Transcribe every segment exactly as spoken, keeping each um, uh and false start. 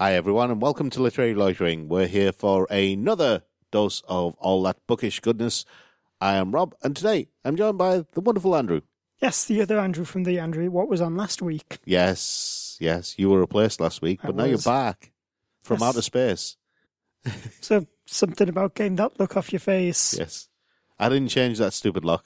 Hi everyone and welcome to Literary Loitering. We're here for another dose of all that bookish goodness. I am Rob and today I'm joined by the wonderful Andrew. Yes, the other Andrew from the Andrew What Was On last week. Yes, yes, you were replaced last week, but I now was. you're back from Yes. outer space. So, something about getting that look off your face. Yes. I didn't change that stupid lock.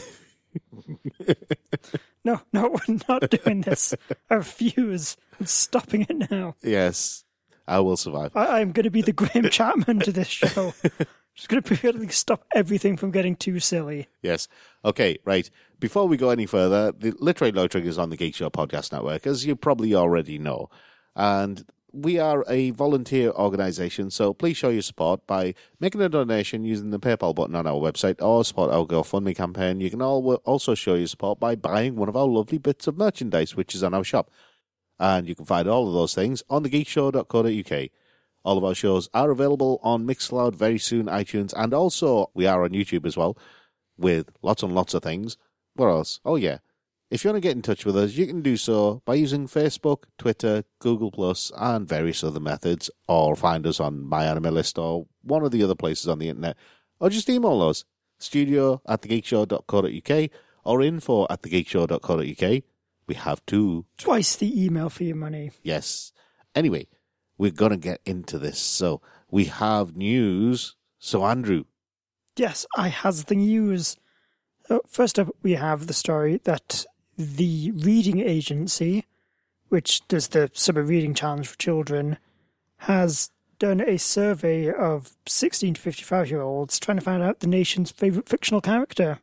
No, no, we're not doing this. I refuse. I'm stopping it now. Yes, I will survive. I, I'm going to be the Graham Chapman to this show. Just going to periodically stop everything from getting too silly. Yes. Okay, right. Before we go any further, the Literary Loitering is on the Geek Show Podcast Network, as you probably already know. And we are a volunteer organisation, so please show your support by making a donation using the PayPal button on our website or support our GoFundMe campaign. You can al- also show your support by buying one of our lovely bits of merchandise, which is on our shop. And you can find all of those things on the geek show dot co dot uk. All of our shows are available on Mixcloud very soon, iTunes, and also we are on YouTube as well, with lots and lots of things. What else? Oh, yeah. If you want to get in touch with us, you can do so by using Facebook, Twitter, Google Plus, and various other methods, or find us on MyAnimeList or one of the other places on the internet, or just email us, studio at the geek show dot co dot uk or info at the geek show dot co dot uk. We have two. Twice the email for your money. Yes. Anyway, we're going to get into this. So we have news. So Andrew. Yes, I has the news. Uh, first up, we have the story that the Reading Agency, which does the Summer Reading Challenge for children, has done a survey of sixteen to fifty-five-year-olds trying to find out the nation's favourite fictional character.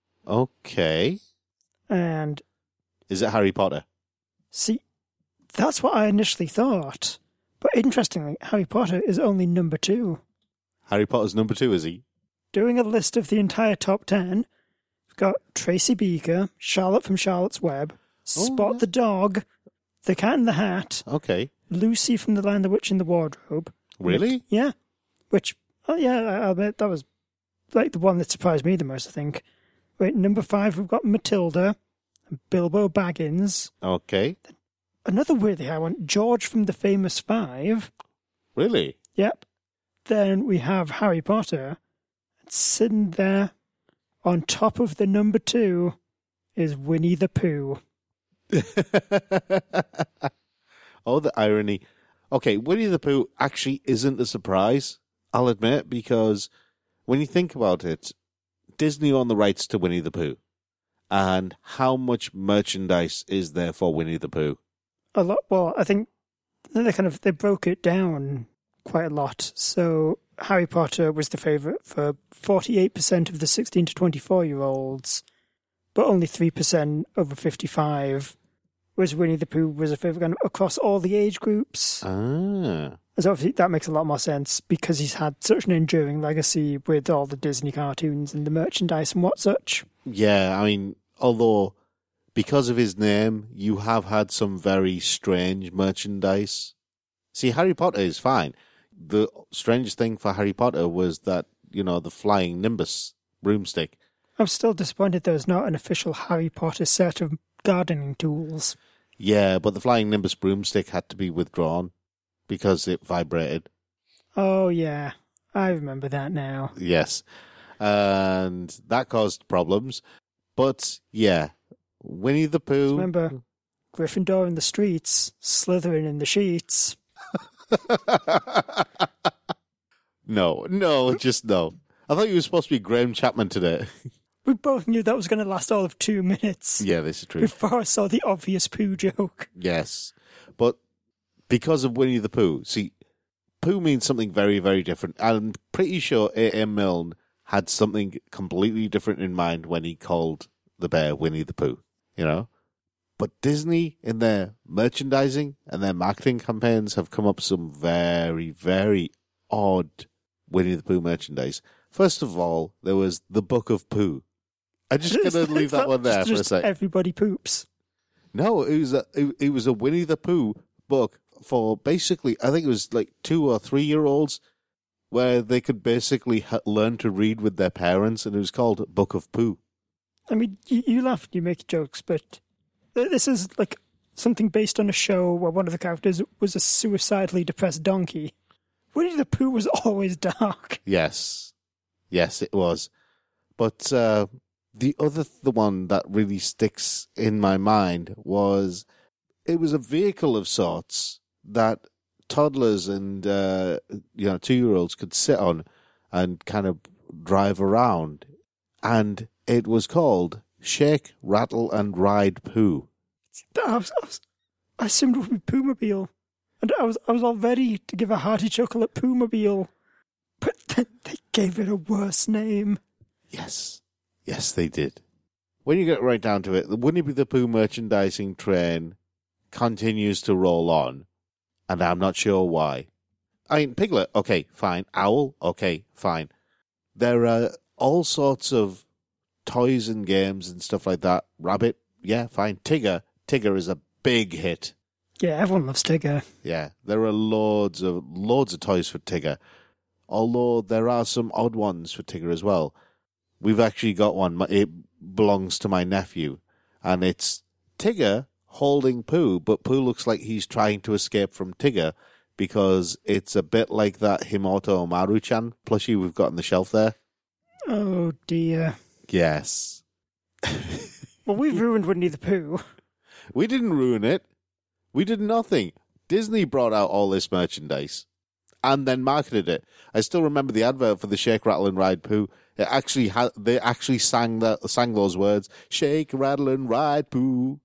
Okay. And Is it Harry Potter? see, that's what I initially thought. But interestingly, Harry Potter is only number two. Harry Potter's number two, is he? Doing a list of the entire top ten, we've got Tracy Beaker, Charlotte from Charlotte's Web, Spot yeah. the Dog, The Cat in the Hat, Okay. Lucy from The Lion, the Witch, and the Wardrobe. Really? Yeah. Which, oh yeah, I'll admit that was like the one that surprised me the most, I think. Wait, number five, we've got Matilda, and Bilbo Baggins. Okay. Another weirdly high one, George from The Famous Five. Really? Yep. Then we have Harry Potter. And sitting there on top of the number two is Winnie the Pooh. Oh, the irony. Okay, Winnie the Pooh actually isn't a surprise, I'll admit, because when you think about it, Disney own the rights to Winnie the Pooh. And how much merchandise is there for Winnie the Pooh? A lot. Well, I think they kind of they broke it down quite a lot. So Harry Potter was the favourite for forty-eight percent of the sixteen to twenty-four year olds, but only three percent over fifty-five. Whereas Winnie the Pooh was a favourite across all the age groups. Ah. So obviously that makes a lot more sense because he's had such an enduring legacy with all the Disney cartoons and the merchandise and what such. Yeah, I mean, although because of his name, you have had some very strange merchandise. See, Harry Potter is fine. The strangest thing for Harry Potter was that, you know, the flying Nimbus broomstick. I'm still disappointed there's not an official Harry Potter set of gardening tools. Yeah, but the flying Nimbus broomstick had to be withdrawn because it vibrated. Oh, yeah. I remember that now. Yes. And that caused problems. But, yeah, Winnie the Pooh. Remember, Gryffindor in the streets, Slytherin in the sheets. No, no, just no. I thought you were supposed to be Graham Chapman today. We both knew that was going to last all of two minutes. Yeah, this is true. Before I saw the obvious Pooh joke. Yes. But because of Winnie the Pooh, see, Pooh means something very, very different. I'm pretty sure A M Milne had something completely different in mind when he called the bear Winnie the Pooh, you know? But Disney, in their merchandising and their marketing campaigns, have come up with some very, very odd Winnie the Pooh merchandise. First of all, there was the Book of Pooh. I'm just going to leave that one there for a sec. Everybody poops. No, it was a it, it was a Winnie the Pooh book for basically, I think it was like two or three year olds, where they could basically ha- learn to read with their parents, and it was called Book of Pooh. I mean, you, you laugh and you make jokes, but this is like something based on a show where one of the characters was a suicidally depressed donkey. Winnie the Pooh was always dark. Yes. Yes, it was. But uh, the other, the one that really sticks in my mind was it was a vehicle of sorts that toddlers and uh, you know two-year-olds could sit on and kind of drive around. And it was called Shake, Rattle and Ride Pooh. I, was, I, was, I assumed it would be Poohmobile. And I was I was all ready to give a hearty chuckle at Poohmobile. But then they gave it a worse name. Yes. Yes, they did. When you get right down to it, the Winnie the Pooh merchandising train continues to roll on. And I'm not sure why. I mean, Piglet, okay, fine. Owl, okay, fine. There are all sorts of toys and games and stuff like that. Rabbit, yeah, fine. Tigger, Tigger is a big hit. Yeah, everyone loves Tigger. Yeah, there are loads of loads of toys for Tigger. Although there are some odd ones for Tigger as well. We've actually got one. It belongs to my nephew, and it's Tigger holding Pooh, but Pooh looks like he's trying to escape from Tigger because it's a bit like that Himoto Maru-chan plushie we've got on the shelf there. Oh dear. Yes. Well, we've ruined Winnie the Pooh. We didn't ruin it. We did nothing. Disney brought out all this merchandise and then marketed it. I still remember the advert for the Shake, Rattle and Ride Pooh. It actually had, they actually sang that, sang those words. Shake, rattle and ride Pooh.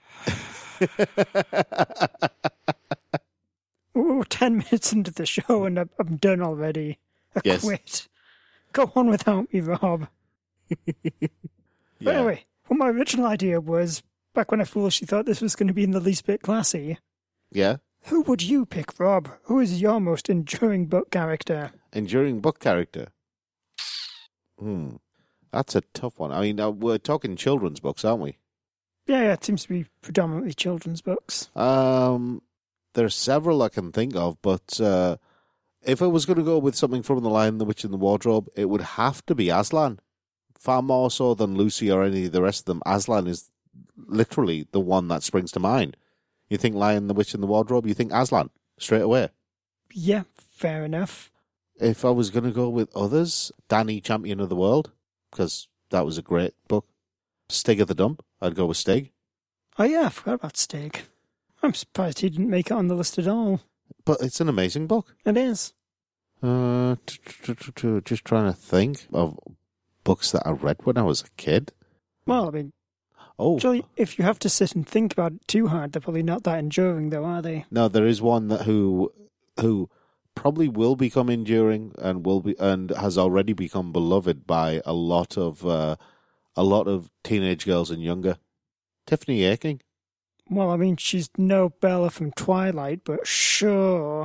We're ten minutes into the show and I'm, I'm done already. I yes. quit. Go on without me, Rob. Yeah. But anyway, what my original idea was, back when I foolishly thought this was going to be in the least bit classy. Yeah? Who would you pick, Rob? Who is your most enduring book character? Enduring book character? Hmm. That's a tough one. I mean, uh, we're talking children's books, aren't we? Yeah, yeah, it seems to be predominantly children's books. Um, there's several I can think of, but uh, if I was going to go with something from The Lion, the Witch and the Wardrobe, it would have to be Aslan. Far more so than Lucy or any of the rest of them. Aslan is literally the one that springs to mind. You think Lion, the Witch and the Wardrobe, you think Aslan straight away. Yeah, fair enough. If I was going to go with others, Danny, Champion of the World, because that was a great book. Stig of the Dump, I'd go with Stig. Oh yeah, I forgot about Stig. I'm surprised he didn't make it on the list at all. But it's an amazing book. It is. Uh, just trying to think of books that I read when I was a kid. Well, I mean, oh, actually, if you have to sit and think about it too hard, they're probably not that enduring, though, are they? No, there is one that who who probably will become enduring and will be and has already become beloved by a lot of uh, a lot of teenage girls and younger. Tiffany Aching. Well, I mean, she's no Bella from Twilight, but sure.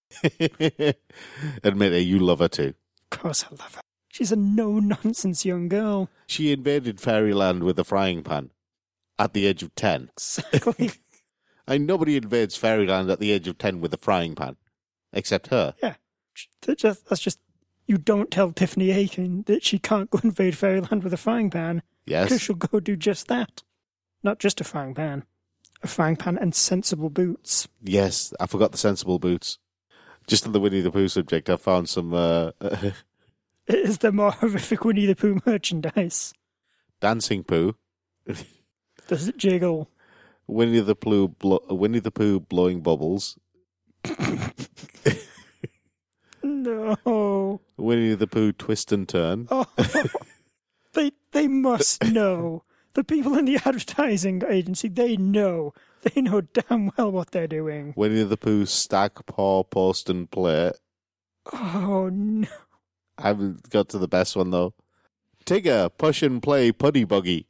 Admit it, you love her too. Of course I love her. She's a no-nonsense young girl. She invaded Fairyland with a frying pan at the age of ten. Exactly. And nobody invades Fairyland at the age of ten with a frying pan, except her. Yeah. That's just, that's just you don't tell Tiffany Aching that she can't go invade Fairyland with a frying pan. Yes. Because she'll go do just that. Not just a frying pan. A frying pan and sensible boots. Yes, I forgot the sensible boots. Just on the Winnie the Pooh subject, I found some... Uh, Is there more horrific Winnie the Pooh merchandise? Dancing Pooh. Does it jiggle? Winnie the Pooh, blo- Winnie the Pooh blowing bubbles. No. Winnie the Pooh twist and turn. Oh, they they must know. The people in the advertising agency, they know. They know damn well what they're doing. Winnie the Pooh stack, paw, post and play. Oh, no. I haven't got to the best one, though. Tigger, push and play, putty buggy.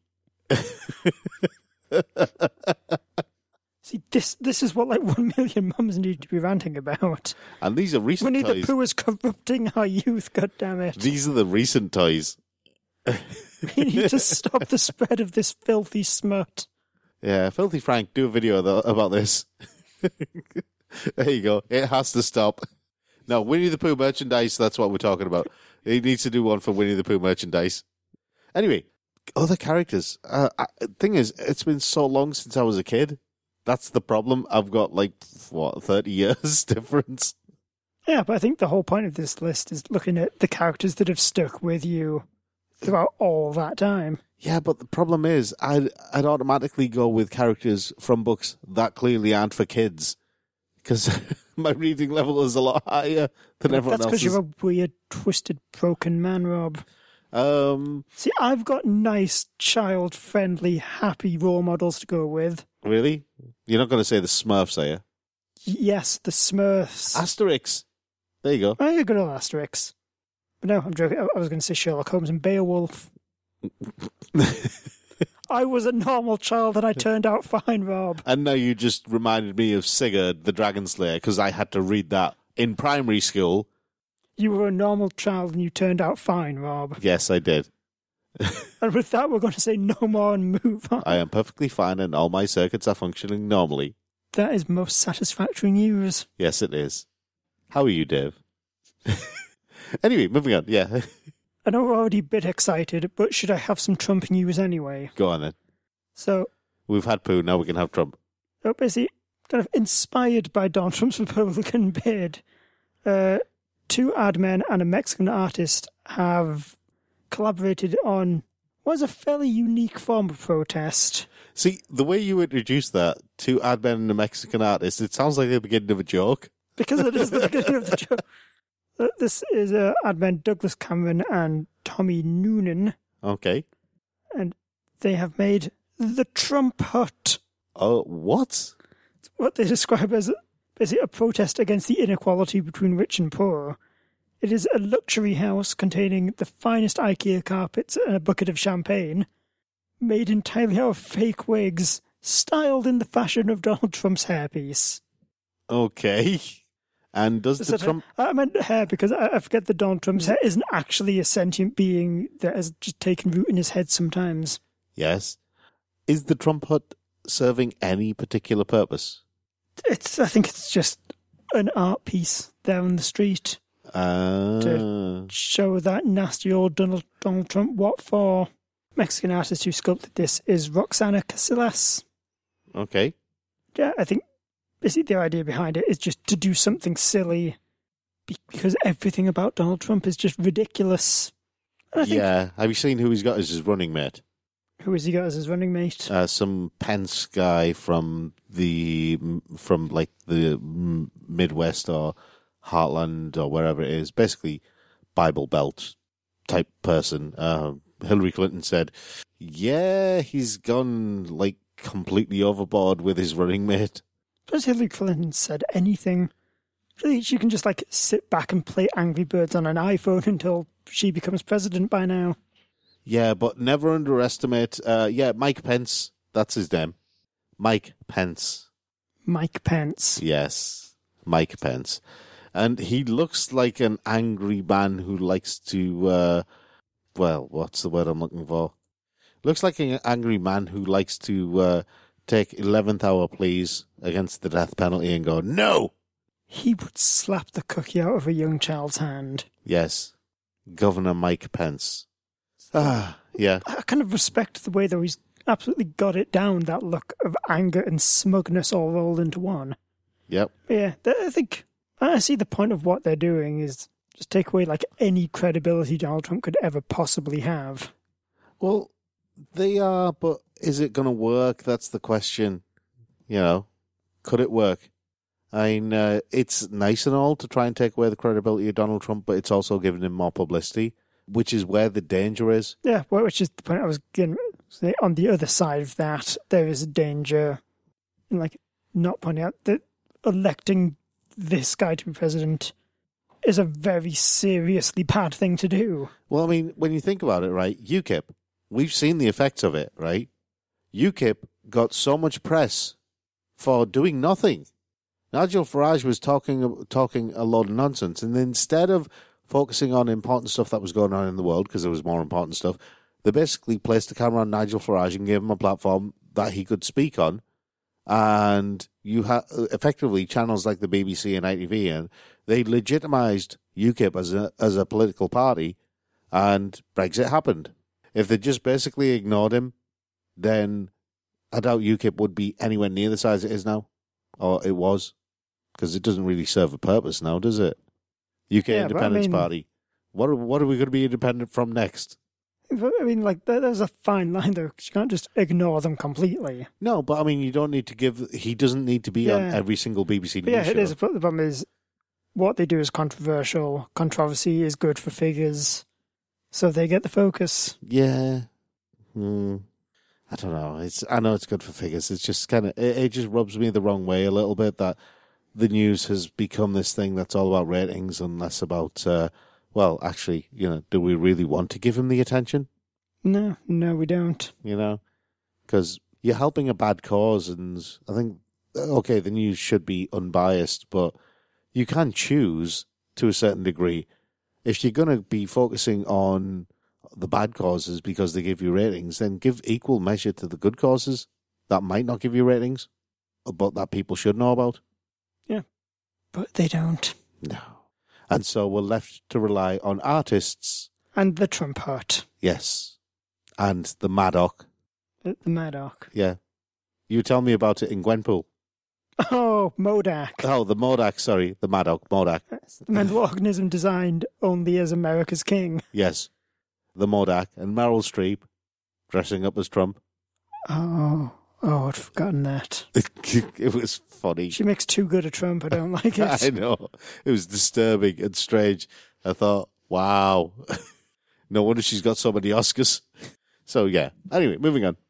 See, this this is what like one million mums need to be ranting about. And these are recent Winnie toys. the Pooh is corrupting our youth, goddammit. These are the recent toys. We need to stop the spread of this filthy smut. Yeah, Filthy Frank, do a video th- about this. There you go. It has to stop. No, Winnie the Pooh merchandise, that's what we're talking about. He needs to do one for Winnie the Pooh merchandise. Anyway, other characters. Uh, I, thing is, it's been so long since I was a kid That's the problem. I've got like, what, thirty years difference? Yeah, but I think the whole point of this list is looking at the characters that have stuck with you throughout all that time. Yeah, but the problem is, I'd, I'd automatically go with characters from books that clearly aren't for kids. Because my reading level is a lot higher than everyone That's else's. because you're a weird, twisted, broken man, Rob. Um, See, I've got nice, child-friendly, happy role models to go with. really? You're not going to say the Smurfs, are you? Yes, the Smurfs. Asterix. There you go. Oh, yeah, good old Asterix. But no, I'm joking. I I was going to say Sherlock Holmes and Beowulf. I was a normal child and I turned out fine, Rob. And now you just reminded me of Sigurd, the Dragon Slayer, because I had to read that in primary school. You were a normal child and you turned out fine, Rob. Yes, I did. And with that, we're going to say no more and move on. I am perfectly fine and all my circuits are functioning normally. That is most satisfactory news. Yes, it is. How are you, Dave? Anyway, moving on. Yeah. I know we're already a bit excited, but should I have some Trump news anyway? Go on then. So, We've had poo, now we can have Trump. so basically, kind of inspired by Donald Trump's Republican bid, uh, two ad men and a Mexican artist have collaborated on what is a fairly unique form of protest. See, the way you introduced that, two ad men and a Mexican artist, it sounds like the beginning of a joke. Because it is the beginning of the joke. Uh, This is uh, ad men Douglas Cameron and Tommy Noonan, Okay. and they have made the Trump Hut, Oh, what? what they describe as basically a protest against the inequality between rich and poor. It is a luxury house containing the finest IKEA carpets and a bucket of champagne, made entirely out of fake wigs, styled in the fashion of Donald Trump's hairpiece. Okay. And does the So Trump... I meant hair because I, I forget that Donald Trump's hair isn't actually a sentient being that has just taken root in his head sometimes. Yes. Is the Trump Hut serving any particular purpose? It's I think it's just an art piece there on the street. Uh, Show that nasty old Donald, Donald Trump what for. Mexican artist who sculpted this is Roxana Casillas. okay. Yeah, I think basically the idea behind it is just to do something silly because everything about Donald Trump is just ridiculous. And I think, Yeah. Have you seen who he's got as his running mate? who has he got as his running mate? Uh, some Pence guy from the from like the Midwest or Heartland or wherever it is, basically Bible Belt type person. Uh, Hillary Clinton said, "Yeah, he's gone like completely overboard with his running mate." Has Hillary Clinton said anything? Really, she can just like sit back and play Angry Birds on an iPhone until she becomes president by now. Yeah, but never underestimate. Uh, yeah, Mike Pence. That's his name. Mike Pence. Mike Pence. Yes, Mike Pence. And he looks like an angry man who likes to, uh, well, what's the word I'm looking for? Looks like an angry man who likes to uh, take eleventh hour pleas against the death penalty and go, no! He would slap the cookie out of a young child's hand. Yes, Governor Mike Pence. Ah, yeah. I kind of respect the way that he's absolutely got it down, that look of anger and smugness all rolled into one. Yep. But yeah, th- I think I see the point of what they're doing is just take away like any credibility Donald Trump could ever possibly have. Well, they are, but is it going to work? That's the question. You know, could it work? I mean, uh, it's nice and all to try and take away the credibility of Donald Trump, but it's also giving him more publicity, which is where the danger is. Yeah, well, which is the point I was going to say. On the other side of that, there is a danger in like not pointing out that electing this guy to be president is a very seriously bad thing to do. Well, I mean, when you think about it, right, UKIP, we've seen the effects of it, right? UKIP got so much press for doing nothing. Nigel Farage was talking talking a lot of nonsense, and instead of focusing on important stuff that was going on in the world, because there was more important stuff, they basically placed the camera on Nigel Farage and gave him a platform that he could speak on. And you have effectively channels like the B B C and I T V, and they legitimized UKIP as a as a political party, and Brexit happened. If they just basically ignored him, then I doubt UKIP would be anywhere near the size it is now, or it was, because it doesn't really serve a purpose now, does it? U K Yeah, Independence I mean, Party. What are, what are we going to be independent from next? I mean, like, there's a fine line there, 'cause you can't just ignore them completely. No, but I mean, you don't need to give. He doesn't need to be Yeah. on every single B B C But news yeah, show. it is. The problem is, what they do is controversial. Controversy is good for figures, so they get the focus. Yeah. Hmm. I don't know. It's. I know it's good for figures. It's just kind of. It, it just rubs me the wrong way a little bit that the news has become this thing that's all about ratings and less about. Uh, well, actually, you know, do we really want to give him the attention? No, no, we don't. You know, because you're helping a bad cause, and I think okay, the news should be unbiased, but you can choose to a certain degree. If you're going to be focusing on the bad causes because they give you ratings, then give equal measure to the good causes that might not give you ratings, but that people should know about. Yeah, but they don't. No. And so we're left to rely on artists. And the Trump Hut. Yes. And the Maddock. The, the Maddock. Yeah. You tell me about it in Gwenpool. Oh, Modak. Oh, the Modak, sorry. The Maddock, Modak. The mental organism designed only as America's king. Yes. The Modak and Meryl Streep dressing up as Trump. Oh, oh, I'd forgotten that. It was funny. She makes too good a Trump. I don't like it. I know. It was disturbing and strange. I thought, wow. No wonder she's got so many Oscars. So, yeah. Anyway, moving on.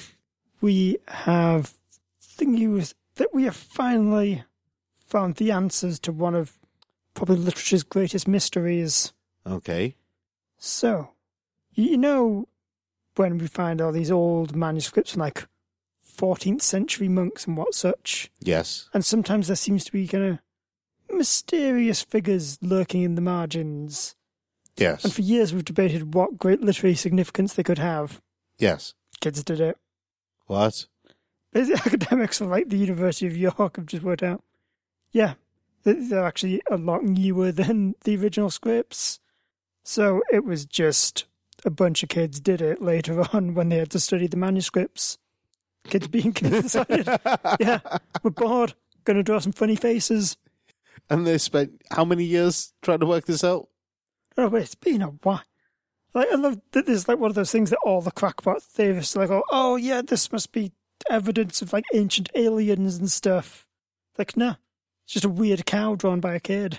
We have the news that we have finally found the answers to one of probably literature's greatest mysteries. Okay. So, you know, when we find all these old manuscripts from like fourteenth century monks and what such, Yes. and sometimes there seems to be kind of mysterious figures lurking in the margins. Yes. And for years we've debated what great literary significance they could have. Yes. Kids did it. What? The academics from like the University of York have just worked out, yeah, they're actually a lot newer than the original scripts. So it was just a bunch of kids did it later on when they had to study the manuscripts. Kids being kids decided, yeah, we're bored, going to draw some funny faces. And they spent how many years trying to work this out? Oh, but it's been a while. Like, I love that there's like one of those things that all the crackpot theorists are like, oh, oh yeah, this must be evidence of like ancient aliens and stuff. Like, no, it's just a weird cow drawn by a kid.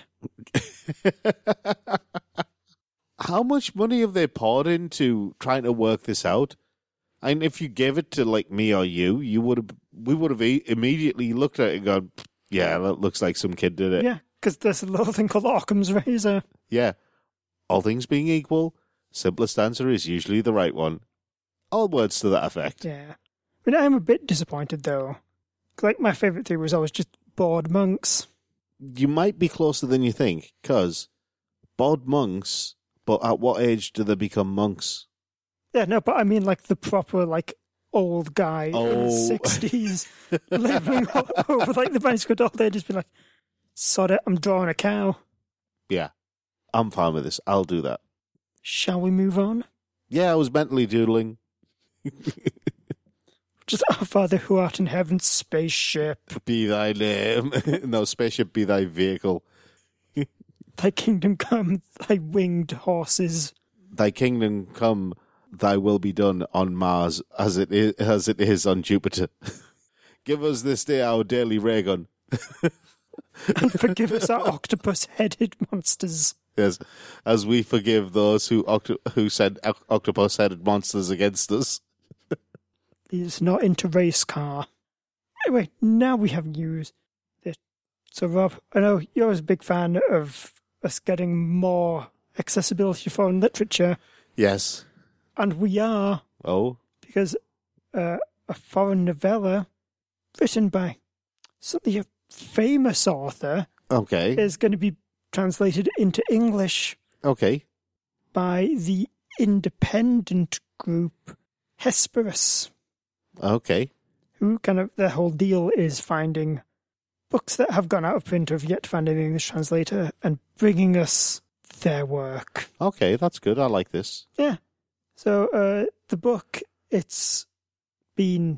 How much money have they poured into trying to work this out? And if you gave it to like me or you, you would have, we would have immediately looked at it and gone, yeah, that looks like some kid did it. Yeah, because there's a little thing called Occam's razor. Yeah. All things being equal, simplest answer is usually the right one. All words to that effect. Yeah. I mean, I'm a bit disappointed though. Like, my favourite theory was always just bored monks. You might be closer than you think, because bored monks, but at what age do they become monks? Yeah, no, but I mean like the proper, like, old guy Oh. in his sixties living over like the manuscript all day, just be like, sod it, I'm drawing a cow. Yeah. I'm fine with this. I'll do that. Shall we move on? Yeah, I was mentally doodling. Just, our Father who art in heaven, spaceship. Be thy name. No, spaceship be thy vehicle. Thy kingdom come, thy winged horses. Thy kingdom come, thy will be done on Mars as it is, as it is on Jupiter. Give us this day our daily ray gun. And forgive us our octopus-headed monsters. Yes, as we forgive those who octo- who send oc- octopus-headed monsters against us. Lead us not into race car. Anyway, now we have news. So, Rob, I know you're a big fan of us getting more accessibility to foreign literature. Yes. And we are. Oh? Because uh, a foreign novella written by somebody a famous author Okay. is going to be translated into English Okay. by the independent group Hesperus, Okay. who kind of, their whole deal is finding books that have gone out of print or have yet to find an English translator and bringing us their work. Okay, that's good. I like this. Yeah. So uh, the book, it's been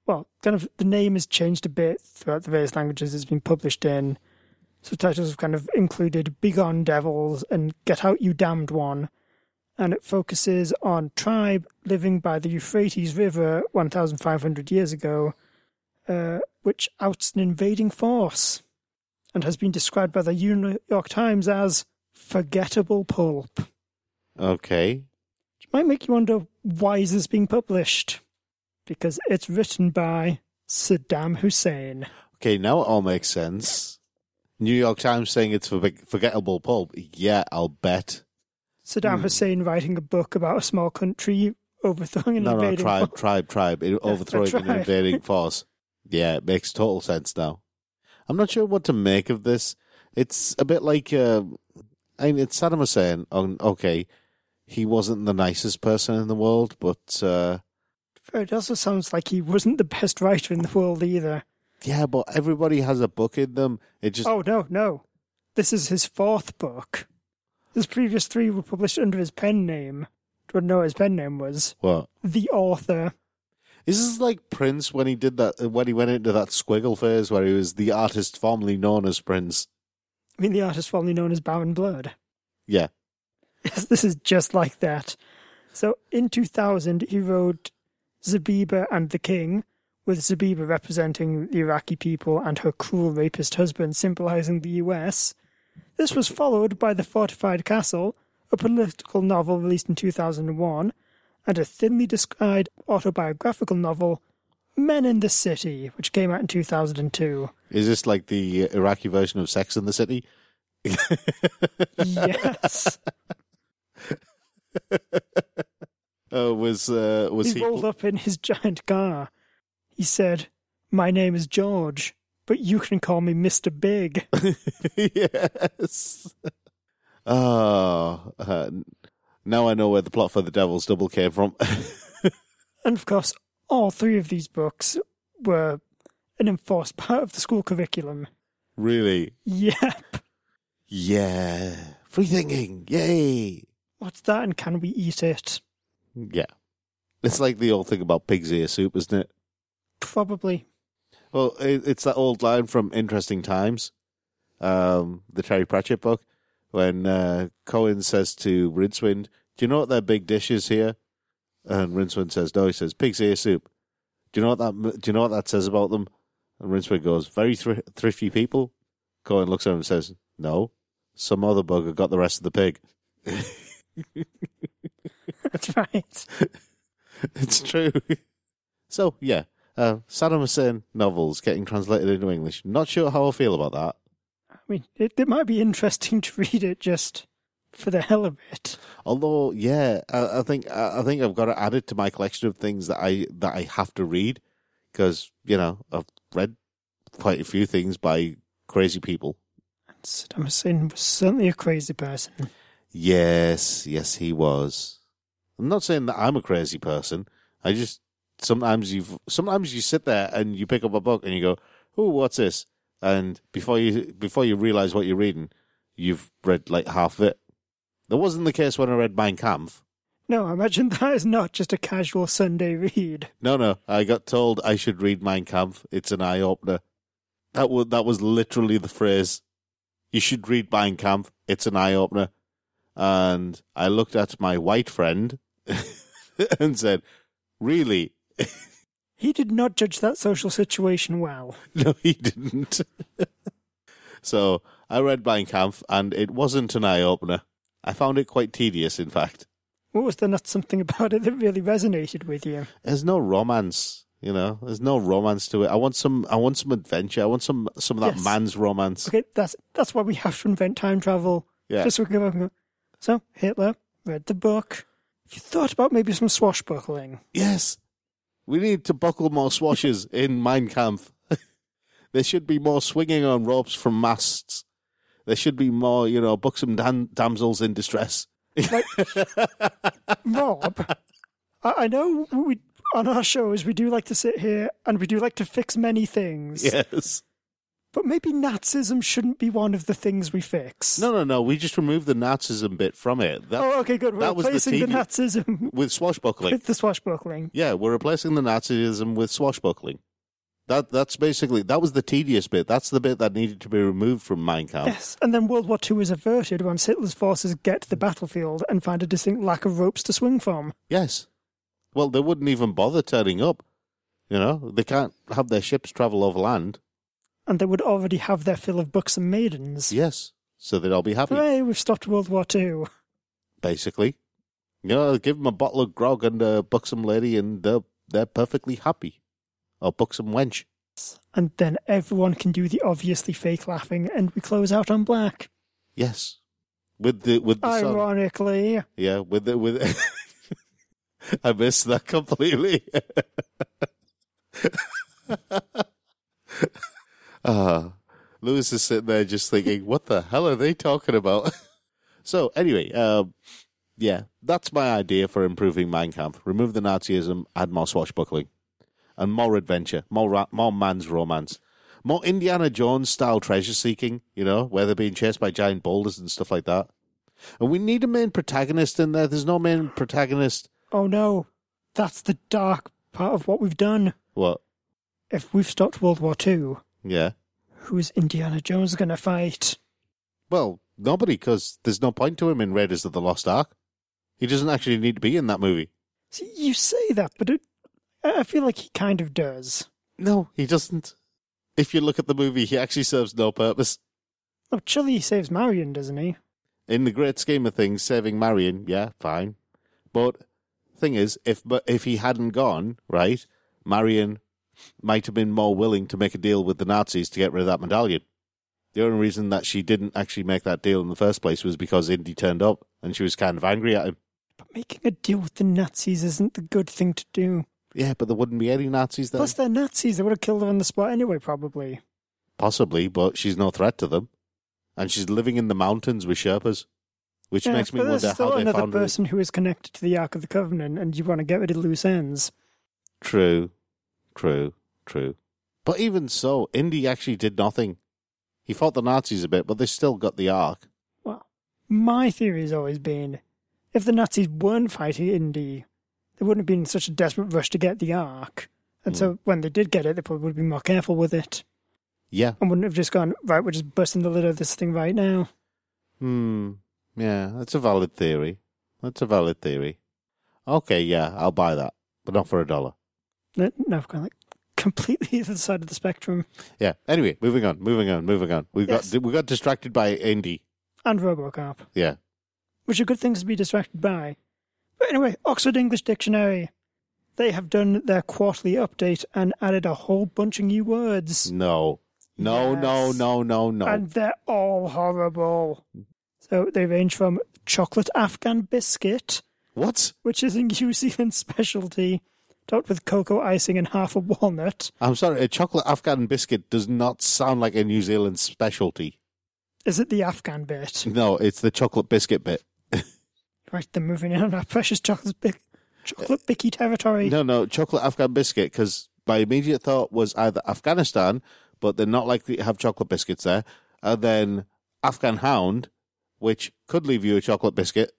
well, kind of the name has changed a bit throughout the various languages it's been published in. Subtitles have kind of included Begone Devils and Get Out You Damned One, and it focuses on tribe living by the Euphrates River one thousand five hundred years ago, uh, which outs an invading force, and has been described by the New York Times as forgettable pulp. Okay. Which might make you wonder, why is this being published? Because it's written by Saddam Hussein. Okay, now it all makes sense. New York Times saying it's for forgettable pulp. Yeah, I'll bet. Saddam Hmm. Hussein writing a book about a small country overthrowing an No, no, invading tribe, force. tribe, tribe. It- Overthrowing tribe. an invading force. Yeah, it makes total sense now. I'm not sure what to make of this. It's a bit like, uh, I mean, it's Saddam Hussein. Oh, okay, he wasn't the nicest person in the world, but uh, It also sounds like he wasn't the best writer in the world either. yeah, but everybody has a book in them. It just Oh, no, no. This is his fourth book. His previous three were published under his pen name. Do you know what his pen name was? what? The Author. Is this like Prince when he did that? When he went into that squiggle phase where he was the artist formerly known as Prince? I mean, the artist formerly known as Baron Blood. Yeah. Yes, this is just like that. So, in two thousand, he wrote Zabiba and the King, with Zabiba representing the Iraqi people and her cruel rapist husband symbolizing the U S. This was followed by The Fortified Castle, a political novel released in two thousand one, and a thinly described autobiographical novel, Men in the City, which came out in two thousand two. Is this like the Iraqi version of Sex in the City? Yes. Uh, was uh, was he he? rolled up in his giant car. He said, "My name is George, but you can call me Mister Big." Yes. Oh, uh, now I know where the plot for The Devil's Double came from. And of course, all three of these books were an enforced part of the school curriculum. Really? Yep. Yeah. Free thinking. Yay. What's that, and can we eat it? Yeah. It's like the old thing about pig's ear soup, isn't it? Probably. Well, it, it's that old line from Interesting Times, um, the Terry Pratchett book, when uh, Cohen says to Rincewind, "Do you know what their big dish is here?" And Rincewind says, "No." He says, "Pig's ear soup." Do you know what that? Do you know what that says about them? And Rincewind goes, "Very thr- thrifty people." Cohen looks at him and says, "No, some other bugger got the rest of the pig." That's right. It's true. So yeah, uh, Saddam Hussein novels getting translated into English. Not sure how I feel about that. I mean, it, it might be interesting to read it just for the hell of it. Although, yeah, I, I think I, I think I've got to add it to my collection of things that I that I have to read because you know I've read quite a few things by crazy people. And Saddam Hussein was certainly a crazy person. Yes, yes, he was. I'm not saying that I'm a crazy person. I just sometimes you sometimes you sit there and you pick up a book and you go, "Oh, what's this?" And before you before you realize what you're reading, you've read like half of it. That wasn't the case when I read Mein Kampf. No, I imagine that is not just a casual Sunday read. No, no, I got told I should read Mein Kampf. It's an eye opener. That was that was literally the phrase. You should read Mein Kampf. It's an eye opener. And I looked at my white friend and said, "Really?" He did not judge that social situation well. No, he didn't. So I read Mein Kampf, and it wasn't an eye opener. I found it quite tedious, in fact. What was there not something about it that really resonated with you? There's no romance, you know. There's no romance to it. I want some. I want some adventure. I want some some of that Yes. man's romance. Okay, that's that's why we have to invent time travel. Yeah. Just so we can go back and go, so, Hitler read the book. You thought about maybe some swashbuckling. Yes. We need to buckle more swashes in Mein Kampf. There should be more swinging on ropes from masts. There should be more, you know, buxom dam- damsels in distress. Like, Rob, I, I know we on our shows we do like to sit here and we do like to fix many things. Yes. But maybe Nazism shouldn't be one of the things we fix. No, no, no. We just removed the Nazism bit from it. That, oh, okay, good. We're that was the, replacing the, tedious- Nazism with swashbuckling. with the swashbuckling. Yeah, we're replacing the Nazism with swashbuckling. That that's basically that was the tedious bit. That's the bit that needed to be removed from Mein Kampf. Yes, and then World War Two is averted once Hitler's forces get to the battlefield and find a distinct lack of ropes to swing from. Yes. Well, they wouldn't even bother turning up. You know, they can't have their ships travel overland. And they would already have their fill of buxom maidens. Yes, so they'd all be happy. Hooray, we've stopped World War Two. Basically, you know, give them a bottle of grog and a buxom lady, and they're they're perfectly happy. Or buxom wench. And then everyone can do the obviously fake laughing, and we close out on black. Yes, with the with the song. Ironically. Yeah, with the with. I missed that completely. Ah, Lewis is sitting there just thinking, "What the hell are they talking about?" So anyway, um, yeah, that's my idea for improving Mein Kampf. Remove the Nazism, add more swashbuckling, and more adventure, more ra- more man's romance, more Indiana Jones style treasure seeking. You know, where they're being chased by giant boulders and stuff like that. And we need a main protagonist in there. There's no main protagonist. Oh no, that's the dark part of what we've done. What? If we've stopped World War Two, Yeah. who's Indiana Jones going to fight? Well, nobody, because there's no point to him in Raiders of the Lost Ark. He doesn't actually need to be in that movie. See, you say that, but it, I feel like he kind of does. No, he doesn't. If you look at the movie, he actually serves no purpose. Oh, Chili saves Marion, doesn't he? In the great scheme of things, saving Marion, yeah, fine. But thing is, if but if he hadn't gone, right, Marion might have been more willing to make a deal with the Nazis to get rid of that medallion. The only reason that she didn't actually make that deal in the first place was because Indy turned up and she was kind of angry at him. But making a deal with the Nazis isn't the good thing to do. Yeah, but there wouldn't be any Nazis there. Plus, they're Nazis. They would have killed her on the spot anyway, probably. Possibly, but she's no threat to them. And she's living in the mountains with Sherpas, which Yeah, makes me but wonder there's still how they another found her. person who is connected to the Ark of the Covenant, and you want to get rid of loose ends. True, true, true. But even so, Indy actually did nothing. He fought the Nazis a bit, but they still got the Ark. Well, my theory has always been, if the Nazis weren't fighting Indy, they wouldn't have been in such a desperate rush to get the Ark. And Mm. so when they did get it, they probably would have been more careful with it. Yeah. And wouldn't have just gone, right, we're just busting the lid of this thing right now. Hmm. Yeah, that's a valid theory. That's a valid theory. Okay, yeah, I'll buy that, but not for a dollar. No, no, I've gone like completely the other side of the spectrum. Yeah. Anyway, moving on, moving on, moving on. We Yes. got we got distracted by Indy. And Robocop, Yeah. which are good things to be distracted by. But anyway, Oxford English Dictionary. They have done their quarterly update and added a whole bunch of new words. No. No, no, Yes. no, no, no. And they're all horrible. So they range from chocolate Afghan biscuit, What? which is a New Zealand specialty, topped with cocoa icing and half a walnut. I'm sorry, a chocolate Afghan biscuit does not sound like a New Zealand specialty. Is it the Afghan bit? No, it's the chocolate biscuit bit. Right, they're moving in on our precious chocolate, bic- chocolate bicky territory. No, no, chocolate Afghan biscuit, because my immediate thought was either Afghanistan, but they're not likely to have chocolate biscuits there, and then Afghan Hound, which could leave you a chocolate biscuit.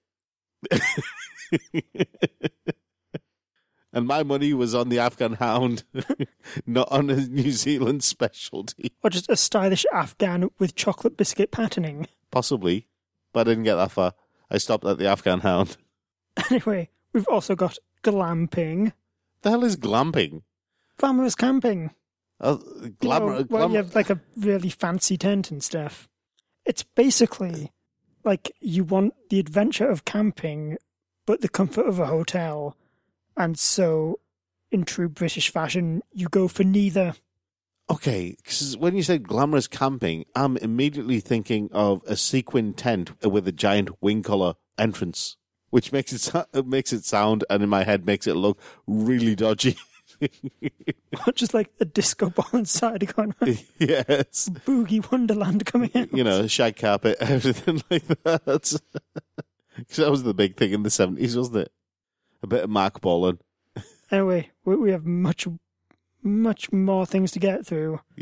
And my money was on the Afghan Hound, not on a New Zealand specialty. Or just a stylish Afghan with chocolate biscuit patterning. Possibly, but I didn't get that far. I stopped at the Afghan Hound. Anyway, we've also got glamping. The hell is glamping? Glamorous camping. Uh, glamour, You know, where glamour. you have like a really fancy tent and stuff. It's basically like you want the adventure of camping, but the comfort of a hotel. And so, in true British fashion, you go for neither. Okay, because when you said glamorous camping, I'm immediately thinking of a sequin tent with a giant wing colour entrance, which makes it so- makes it sound, and in my head makes it look really dodgy. Just like a disco ball inside going, Yes, Boogie Wonderland coming out. you know, shag carpet, everything like that. Because that was the big thing in the seventies, wasn't it? A bit of Mark Bolan. Anyway, we, we have much, much more things to get through. Yeah.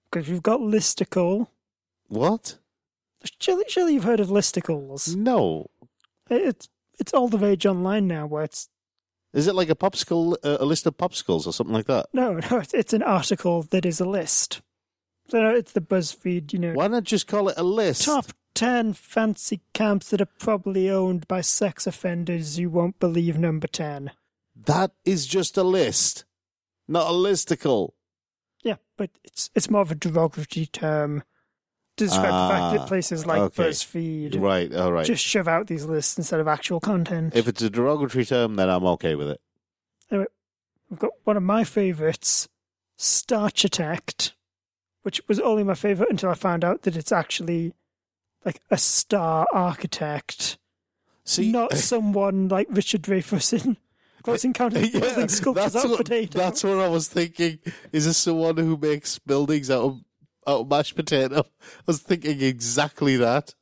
Because we've got listicle. What? Surely, surely you've heard of listicles. No. It's it's all the rage online now, where it's Is it like a popsicle, uh, a list of popsicles or something like that? no, no, it's, it's an article that is a list. So no, it's the BuzzFeed, you know. Why not just call it a list? Top ten fancy camps that are probably owned by sex offenders. You won't believe number ten. That is just a list, not a listicle. Yeah, but it's it's more of a derogatory term to describe ah, the fact that places like okay. BuzzFeed right, all right. just shove out these lists instead of actual content. If it's a derogatory term, then I'm okay with it. Anyway, we've got one of my favourites, Starchitect, which was only my favourite until I found out that it's actually like a star architect. See, not someone like Richard Dreyfuss in Close Encounters yeah, building sculptures out of potato. That's what I was thinking. Is this someone who makes buildings out of, out of mashed potato? I was thinking exactly that.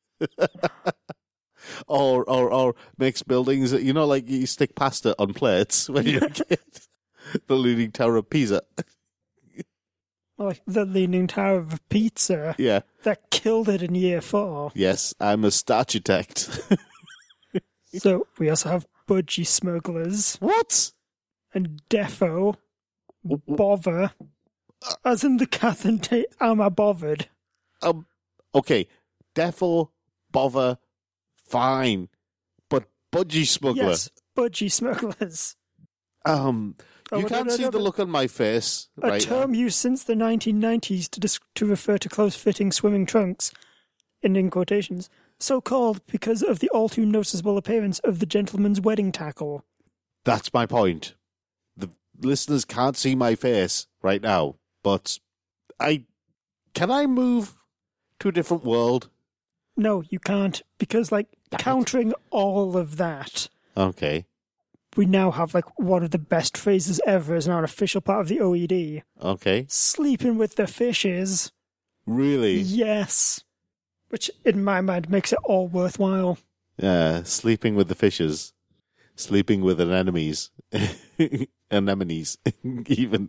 or, or or makes buildings, you know, like you stick pasta on plates when you're a kid. The Leaning Tower of Pisa. Like the Leaning Tower of Pizza. Yeah. That killed it in year four. Yes, I'm a starchitect. So we also have Budgie Smugglers. What? And Defo. Bother. As in the Kath and Tate, am I bothered? Um, okay. Defo, bother, fine. But Budgie Smuggler. Yes, Budgie Smugglers. Um... Oh, you can't no, no, see no, the look on my face. A right term now. used since the nineteen nineties to dis- to refer to close-fitting swimming trunks, and in quotations, so called because of the all too noticeable appearance of the gentleman's wedding tackle. That's my point. The listeners can't see my face right now, but I can I move to a different world? No, you can't, because like Damn countering it. all of that. Okay. We now have, like, one of the best phrases ever as now an official part of the O E D. Okay. Sleeping with the fishes. Really? Yes. Which, in my mind, makes it all worthwhile. Yeah, sleeping with the fishes. Sleeping with anemones. Anemones. Even.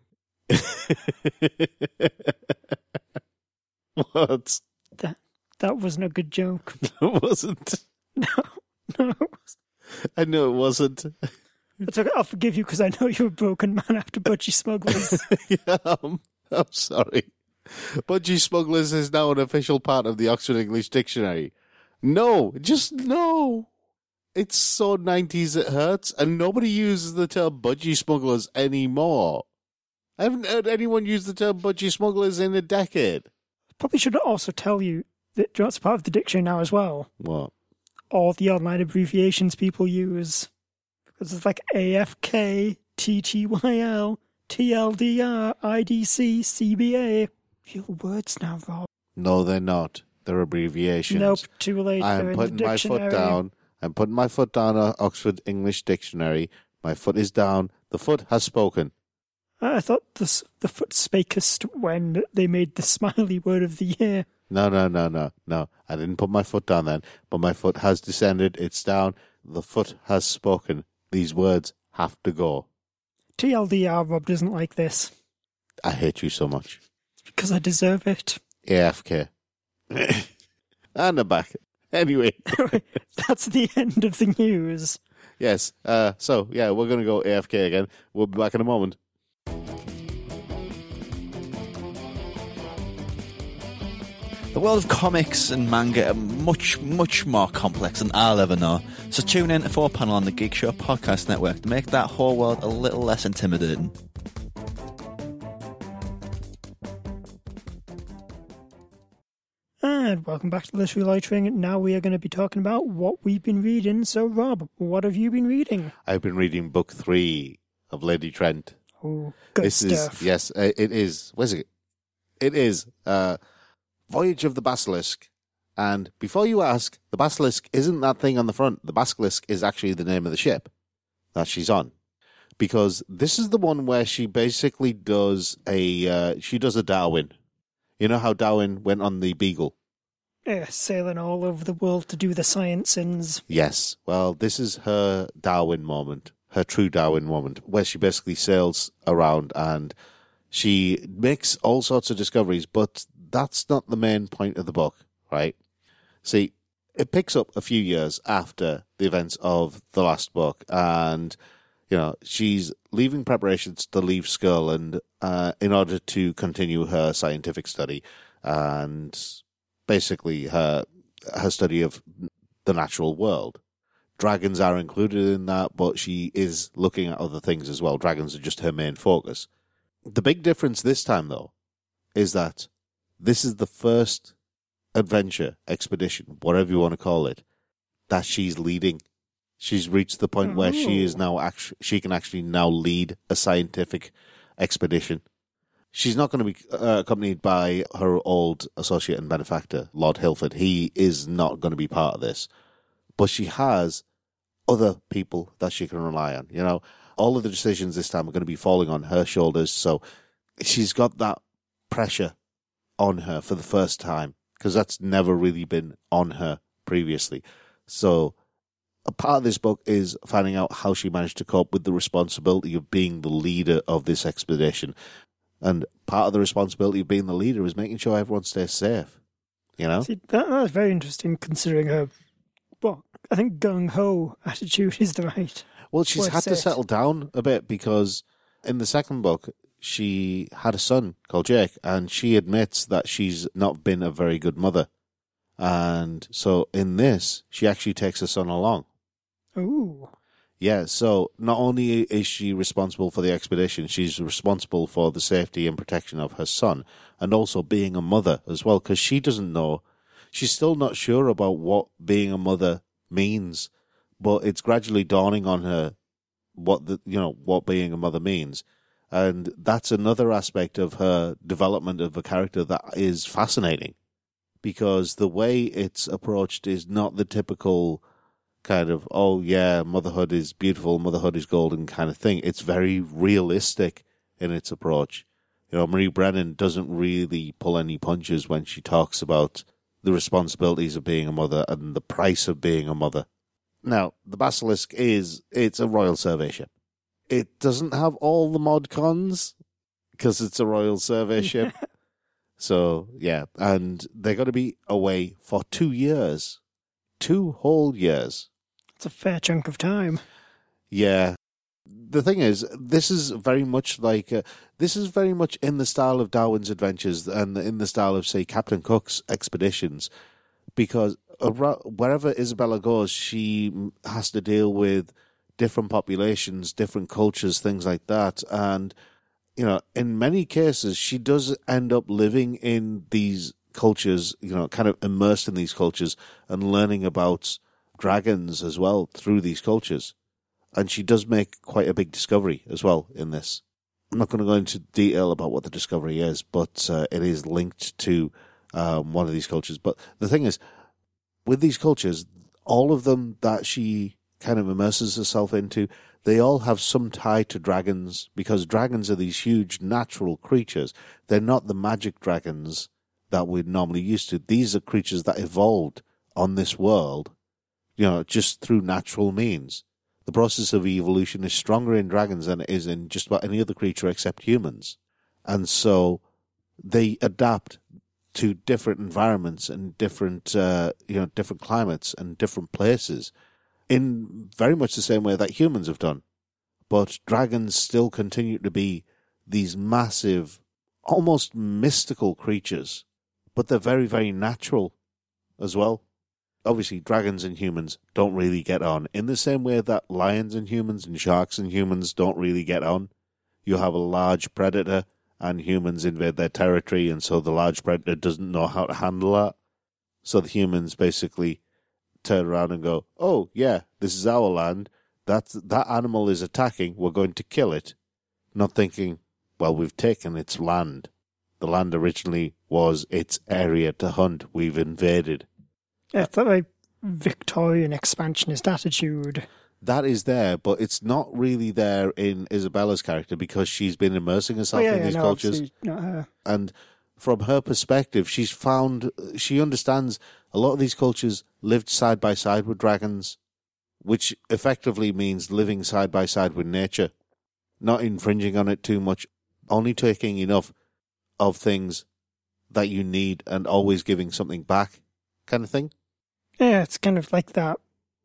What? That, that wasn't a good joke. It wasn't. No, no, it wasn't. I know it wasn't. It's okay, I'll forgive you because I know you're a broken man after Budgie Smugglers. yeah, I'm, I'm sorry. Budgie Smugglers is now an official part of the Oxford English Dictionary. No, just no. It's so nineties it hurts, and nobody uses the term Budgie Smugglers anymore. I haven't heard anyone use the term Budgie Smugglers in a decade. Probably should also tell you that it's part of the dictionary now as well. What? All the online abbreviations people use. Because it's like A F K, T T Y L, T L D R, I D C, C B A. Real words now, Rob. No, they're not. They're abbreviations. Nope, too late. I'm They're putting in the my dictionary. foot down. I'm putting my foot down on Oxford English Dictionary. My foot is down. The foot has spoken. I thought the, the foot spakest when they made the smiley word of the year. No, no, no, no, no. I didn't put my foot down then, but my foot has descended. It's down. The foot has spoken. These words have to go. T L D R, Rob doesn't like this. I hate you so much. It's because I deserve it. A F K. And I'm back. Anyway. That's the end of the news. Yes. Uh, so, yeah, we're going to go A F K again. We'll be back in a moment. The world of comics and manga are much, much more complex than I'll ever know. So tune in to Four Panel on the Geek Show Podcast Network to make that whole world a little less intimidating. And welcome back to Literary Loitering. Now we are going to be talking about what we've been reading. So, Rob, what have you been reading? I've been reading book three of Lady Trent. Oh, good this stuff. Is, yes, uh, it is. Where's it? It is uh, Voyage of the Basilisk. And before you ask, the Basilisk isn't that thing on the front. The Basilisk is actually the name of the ship that she's on. Because this is the one where she basically does a, uh, she does a Darwin. You know how Darwin went on the Beagle? Yeah, sailing all over the world to do the science-ins. Yes. Well, this is her Darwin moment, her true Darwin moment, where she basically sails around and She makes all sorts of discoveries, but that's not the main point of the book, right? See, it picks up a few years after the events of the last book, and, you know, she's leaving preparations to leave school and uh, in order to continue her scientific study and basically her her study of the natural world. Dragons are included in that, but she is looking at other things as well. Dragons are just her main focus. The big difference this time, though, is that this is the first adventure, expedition, whatever you want to call it, that she's leading. She's reached the point where she is now actually, she can actually now lead a scientific expedition. She's not going to be uh, accompanied by her old associate and benefactor, Lord Hilford. He is not going to be part of this. But she has other people that she can rely on. You know, all of the decisions this time are going to be falling on her shoulders. So she's got that pressure on her for the first time, because that's never really been on her previously. So a part of this book is finding out how she managed to cope with the responsibility of being the leader of this expedition. And part of the responsibility of being the leader is making sure everyone stays safe. You know? See, that, that's very interesting considering her, well, I think gung-ho attitude is the right Well, she's word had to set. settle down a bit because in the second book, she had a son called Jake, and she admits that she's not been a very good mother. And so in this, she actually takes her son along. Ooh. Yeah, so not only is she responsible for the expedition, she's responsible for the safety and protection of her son, and also being a mother as well, because she doesn't know, she's still not sure about what being a mother means, but it's gradually dawning on her what the, you know, what being a mother means. And that's another aspect of her development of a character that is fascinating, because the way it's approached is not the typical kind of, oh yeah, motherhood is beautiful, motherhood is golden kind of thing. It's very realistic in its approach. You know, Marie Brennan doesn't really pull any punches when she talks about the responsibilities of being a mother and the price of being a mother. Now, the Basilisk is, it's a Royal Survey ship. It doesn't have all the mod cons because it's a Royal Survey ship. So, yeah, and they're going to be away for two years. Two whole years. It's a fair chunk of time. Yeah. The thing is, this is very much like, uh, this is very much in the style of Darwin's Adventures and in the style of, say, Captain Cook's expeditions, because wherever Isabella goes, she has to deal with different populations, different cultures, things like that. And, you know, in many cases, she does end up living in these cultures, you know, kind of immersed in these cultures and learning about dragons as well through these cultures. And she does make quite a big discovery as well in this. I'm not going to go into detail about what the discovery is, but uh, it is linked to um, one of these cultures. But the thing is, with these cultures, all of them that she kind of immerses herself into, they all have some tie to dragons, because dragons are these huge natural creatures. They're not the magic dragons that we're normally used to. These are creatures that evolved on this world, you know, just through natural means. The process of evolution is stronger in dragons than it is in just about any other creature except humans. And so they adapt to different environments and different, uh, you know, different climates and different places in very much the same way that humans have done. But dragons still continue to be these massive, almost mystical creatures, but they're very, very natural as well. Obviously, dragons and humans don't really get on in the same way that lions and humans and sharks and humans don't really get on. You have a large predator and humans invade their territory, and so the large predator doesn't know how to handle that. So the humans basically turn around and go, oh, yeah, this is our land. That's, that animal is attacking. We're going to kill it. Not thinking, well, we've taken its land. The land originally was its area to hunt. We've invaded. Yeah, that like Victorian expansionist attitude. That is there, but it's not really there in Isabella's character because she's been immersing herself oh, yeah, in yeah, these no, cultures. Not her. And from her perspective, she's found, she understands a lot of these cultures lived side by side with dragons, which effectively means living side by side with nature, not infringing on it too much, only taking enough of things that you need and always giving something back kind of thing. Yeah, it's kind of like that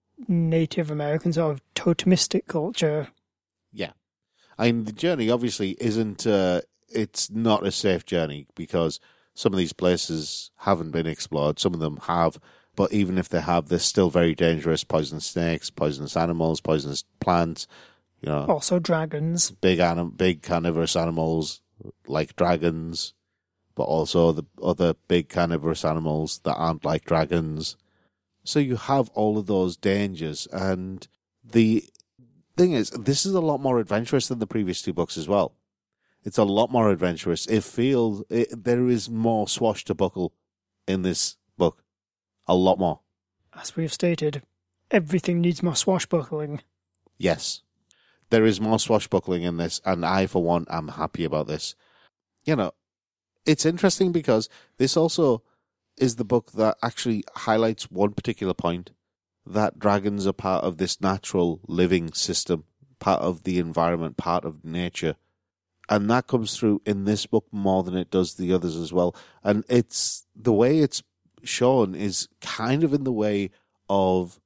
Native American sort of totemistic culture. Yeah. I mean, the journey obviously isn't, uh, it's not a safe journey because some of these places haven't been explored. Some of them have, but even if they have, they're still very dangerous. Poisonous snakes, poisonous animals, poisonous plants, you know. Also dragons. Big anim- big carnivorous animals like dragons, but also the other big carnivorous animals that aren't like dragons. So you have all of those dangers, and the thing is, this is a lot more adventurous than the previous two books as well. It's a lot more adventurous. It feels, it, there is more swashbuckle in this book. A lot more. As we've stated, everything needs more swashbuckling. Yes. There is more swashbuckling in this, and I, for one, am happy about this. You know, it's interesting because this also is the book that actually highlights one particular point, that dragons are part of this natural living system, part of the environment, part of nature. And that comes through in this book more than it does the others as well. And it's the way it's shown is kind of in the way of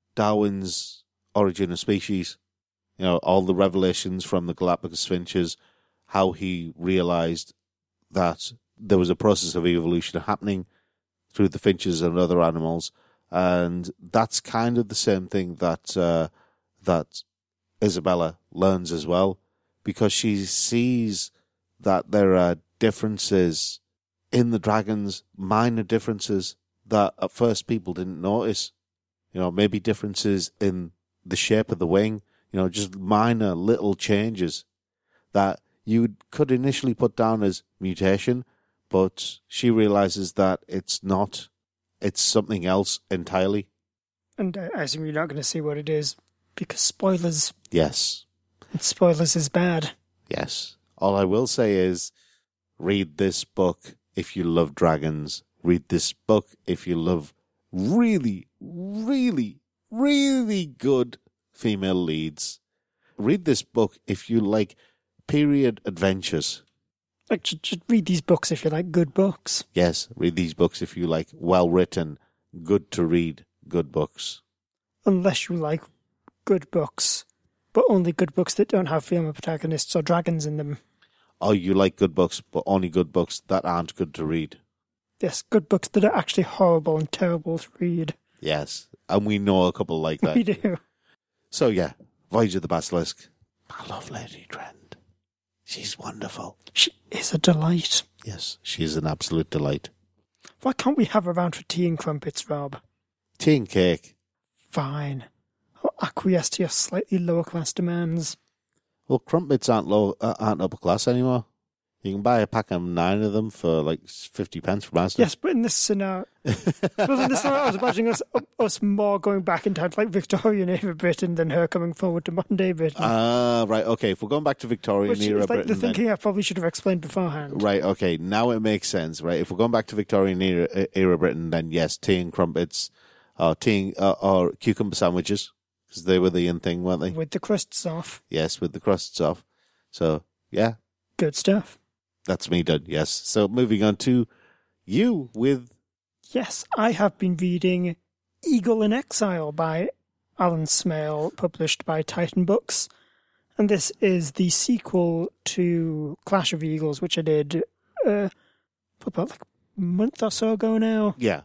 Darwin's Origin of Species. You know, all the revelations from the Galapagos finches, how he realized that there was a process of evolution happening through the finches and other animals. And that's kind of the same thing that uh, that Isabella learns as well, because she sees that there are differences in the dragons, minor differences that at first people didn't notice. You know, maybe differences in the shape of the wing, you know, just minor little changes that you could initially put down as mutation, but she realizes that it's not. It's something else entirely. And uh, I assume you're not going to see what it is, because spoilers. Yes. And spoilers is bad. Yes. All I will say is, read this book if you love dragons. Read this book if you love really, really, really good female leads. Read this book if you like period adventures. Like, just, just read these books if you like good books. Yes, read these books if you like well-written, good-to-read, good books. Unless you like good books, but only good books that don't have female protagonists or dragons in them. Or you like good books, but only good books that aren't good to read. Yes, good books that are actually horrible and terrible to read. Yes, and we know a couple like that. We do. So yeah, Voyage of the Basilisk. I love Lady Trent. She's wonderful. She is a delight. Yes, she is an absolute delight. Why can't we have her around for tea and crumpets, Rob? Tea and cake. Fine. I'll acquiesce to your slightly lower class demands. Well, crumpets aren't low, uh, aren't upper class anymore. You can buy a pack of nine of them for like fifty pence from Asda. Yes, but in this scenario, but in this scenario, I was imagining us us more going back in time to like Victorian era Britain than her coming forward to modern day Britain. Ah, uh, right, okay. If we're going back to Victorian Which era is like Britain, the thinking then... I probably should have explained beforehand. Right, okay. Now it makes sense, right? If we're going back to Victorian era, era Britain, then yes, tea and crumpets, or tea uh, or cucumber sandwiches, because they were the in thing, weren't they? With the crusts off. Yes, with the crusts off. So yeah, good stuff. That's me done, yes. So moving on to you with... Yes, I have been reading Eagle in Exile by Alan Smale, published by Titan Books. And this is the sequel to Clash of Eagles, which I did uh, about like a month or so ago now. Yeah.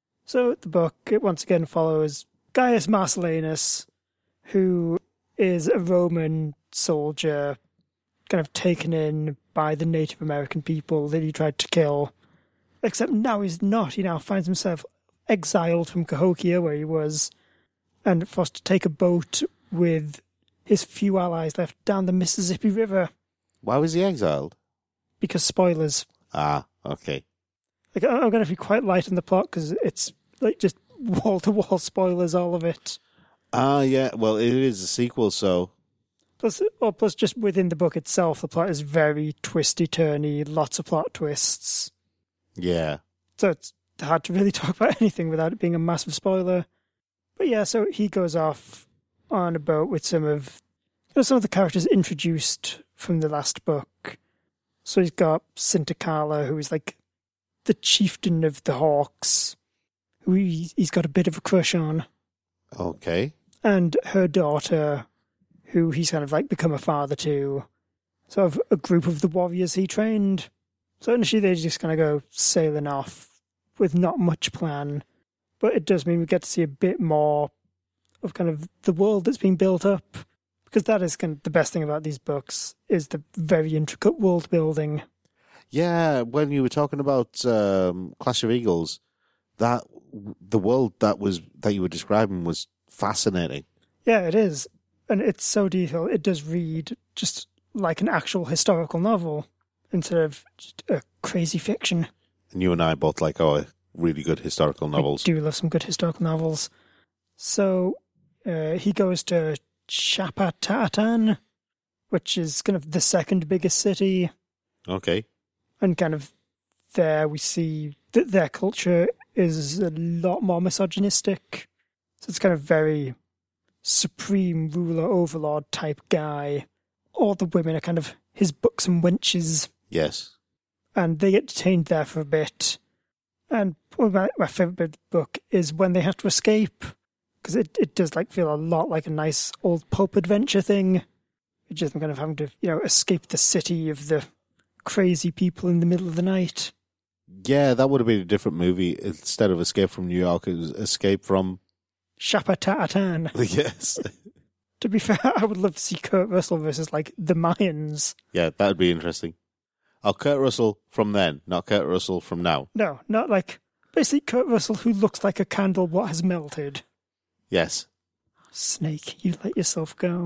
So the book, it once again follows Gaius Marcellinus, who is a Roman soldier kind of taken in by the Native American people that he tried to kill. Except now he's not. He now finds himself exiled from Cahokia, where he was, and forced to take a boat with his few allies left down the Mississippi River. Why was he exiled? Because spoilers. Ah, okay. Like, I'm going to be quite light on the plot, because it's like just wall-to-wall spoilers, all of it. Ah, yeah. Well, it is a sequel, so... Plus, well, plus, just within the book itself, the plot is very twisty-turny, lots of plot twists. Yeah. So it's hard to really talk about anything without it being a massive spoiler. But yeah, so he goes off on a boat with some of you know, some of the characters introduced from the last book. So he's got Sintakala, who is like the chieftain of the Hawks, who he, he's got a bit of a crush on. Okay. And her daughter, who he's kind of like become a father to. Sort of a group of the warriors he trained. So initially they just kind of go sailing off with not much plan. But it does mean we get to see a bit more of kind of the world that's being built up. Because that is kind of the best thing about these books, is the very intricate world building. Yeah, when you were talking about um, Clash of Eagles, that the world that was that you were describing was fascinating. Yeah, it is. And it's so detailed. It does read just like an actual historical novel instead of just a crazy fiction. And you and I both like our really good historical novels. I do love some good historical novels. So uh, he goes to Shapatatan, which is kind of the second biggest city. Okay. And kind of there we see that their culture is a lot more misogynistic. So it's kind of very supreme ruler, overlord type guy. All the women are kind of his buxom wenches. Yes. And they get detained there for a bit. And my, my favourite bit of the book is when they have to escape. Because it, it does like feel a lot like a nice old pulp adventure thing. It's just kind of having to, you know, escape the city of the crazy people in the middle of the night. Yeah, that would have been a different movie. Instead of Escape from New York, it was Escape from... Shapatatan. Yes. To be fair, I would love to see Kurt Russell versus, like, the Mayans. Yeah, that would be interesting. Oh, Kurt Russell from then, not Kurt Russell from now. No, not like... Basically, Kurt Russell who looks like a candle what has melted. Yes. Snake, you let yourself go.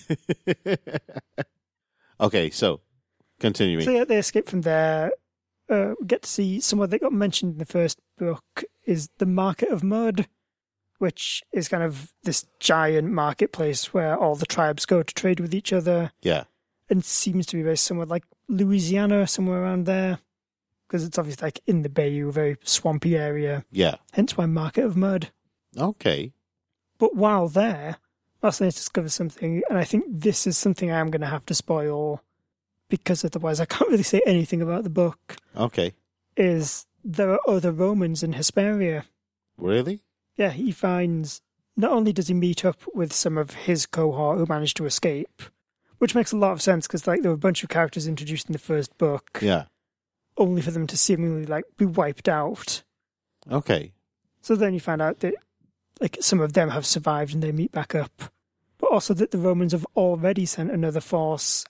Okay, so, continuing. So yeah, they escape from there. Uh, we get to see somewhere that got mentioned in the first book is the Market of Mud, which is kind of this giant marketplace where all the tribes go to trade with each other. Yeah. And seems to be very somewhere like Louisiana, somewhere around there. Because it's obviously like in the Bayou, very swampy area. Yeah. Hence why Market of Mud. Okay. But while there, Marceline discovers something, and I think this is something I am going to have to spoil, because otherwise I can't really say anything about the book. Okay. Is there are other Romans in Hesperia. Really? Yeah, he finds, not only does he meet up with some of his cohort who managed to escape, which makes a lot of sense because like there were a bunch of characters introduced in the first book. Yeah. Only for them to seemingly like be wiped out. Okay. So then you find out that like some of them have survived and they meet back up. But also that the Romans have already sent another force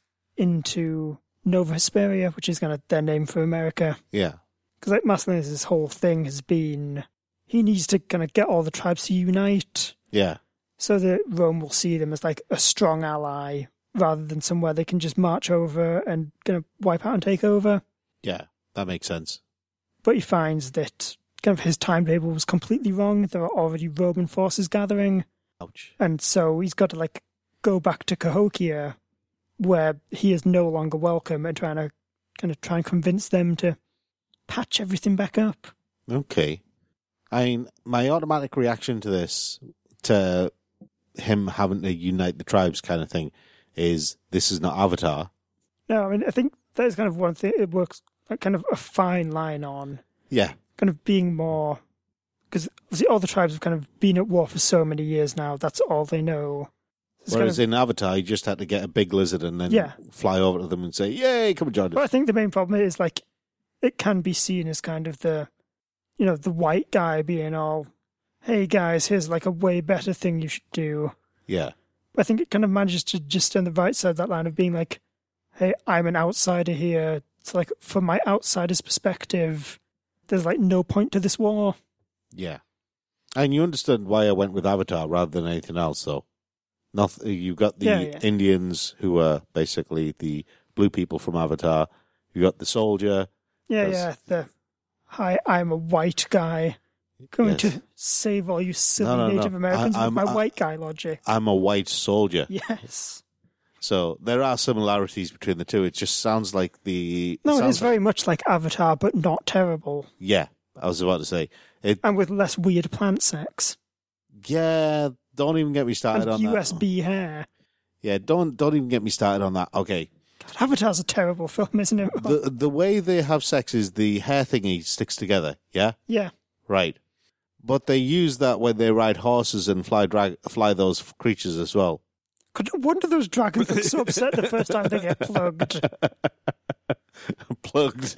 into Nova Hesperia, which is kind of their name for America. Yeah. Because like Massilius' whole thing has been, he needs to kind of get all the tribes to unite. Yeah. So that Rome will see them as like a strong ally, rather than somewhere they can just march over and kind of wipe out and take over. Yeah, that makes sense. But he finds that kind of his timetable was completely wrong. There are already Roman forces gathering. Ouch. And so he's got to like go back to Cahokia, where he is no longer welcome, and trying to kind of try and convince them to patch everything back up. Okay. I mean, my automatic reaction to this, to him having to unite the tribes kind of thing, is this is not Avatar. No, I mean, I think that is kind of one thing. It works like kind of a fine line on. Yeah. Kind of being more, because obviously all the tribes have kind of been at war for so many years now. That's all they know. It's Whereas kind of, in Avatar, you just had to get a big lizard and then yeah. fly over to them and say, "Yay, come and join us." But I think the main problem is like it can be seen as kind of the, you know, the white guy being all, "Hey guys, here's like a way better thing you should do." Yeah. I think it kind of manages to just stay on the right side of that line of being like, "Hey, I'm an outsider here. It's like from my outsider's perspective, there's like no point to this war." Yeah. And you understand why I went with Avatar rather than anything else, though. Not, you got the Yeah, yeah. Indians who are basically the blue people from Avatar. You got the soldier. Yeah, That's- yeah. The hi, I'm a white guy going Yes. to save all you silly No, no, no. Native Americans I- with I'm- my I- white guy logic. I'm a white soldier. Yes. So there are similarities between the two. It just sounds like the... No, it sounds is very much like Avatar, but not terrible, Yeah, I was about to say. It. and with less weird plant sex Yeah, don't even get me started and on U that. S B hair. Yeah, don't don't even get me started on that. Okay, Avatar's a terrible film, isn't it? The the way they have sex is the hair thingy sticks together, yeah? Yeah. Right. But they use that when they ride horses and fly drag fly those creatures as well. God, no wonder those dragons look so upset the first time they get plugged. Plugged.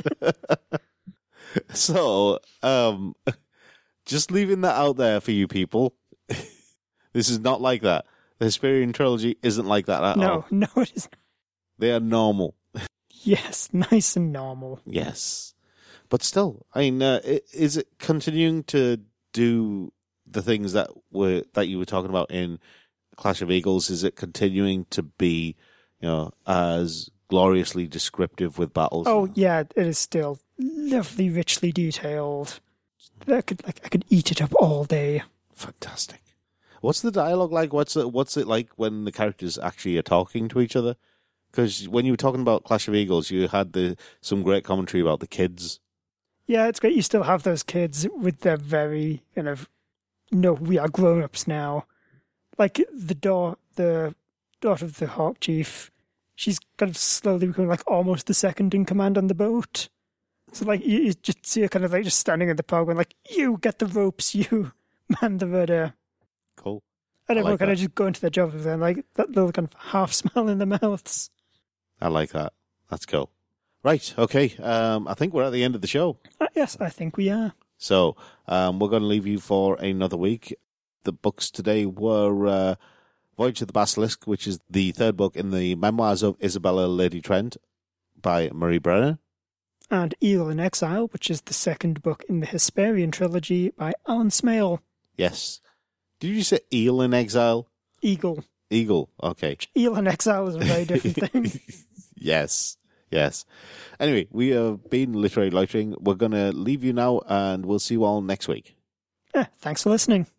So, um, just leaving that out there for you people. This is not like that. The Hesperian trilogy isn't like that at no, all. No, no, it isn't. They are normal. Yes, nice and normal. Yes. But still, I mean, uh, is it continuing to do the things that were that you were talking about in Clash of Eagles? Is it continuing to be, you know, as gloriously descriptive with battles? Oh yeah, it is still lovely, richly detailed. I could like I could eat it up all day. Fantastic. What's the dialogue like? What's it, what's it like when the characters actually are talking to each other? Because when you were talking about Clash of Eagles, you had the some great commentary about the kids. Yeah, it's great. You still have those kids with their very kind of, no, we are grown-ups now. Like the da- the daughter of the Hawk Chief, she's kind of slowly becoming like almost the second in command on the boat. So like you, you just see her kind of like just standing in the power going like, you get the ropes, you man the rudder. Cool. And everyone like kind that. of just go into their job with them, like that little kind of half smile in their mouths. I like that. That's cool. Right, okay. Um, I think we're at the end of the show. Uh, yes, I think we are. So um, we're going to leave you for another week. The books today were uh, Voyage of the Basilisk, which is the third book in the Memoirs of Isabella Lady Trent by Marie Brenner. And Eagle in Exile, which is the second book in the Hesperian trilogy by Alan Smale. Yes. Did you say Eel in Exile? Eagle. Eagle, okay. Eel in Exile is a very different thing. Yes, yes. Anyway, we have been Literary Loitering. We're going to leave you now, and we'll see you all next week. Yeah, thanks for listening.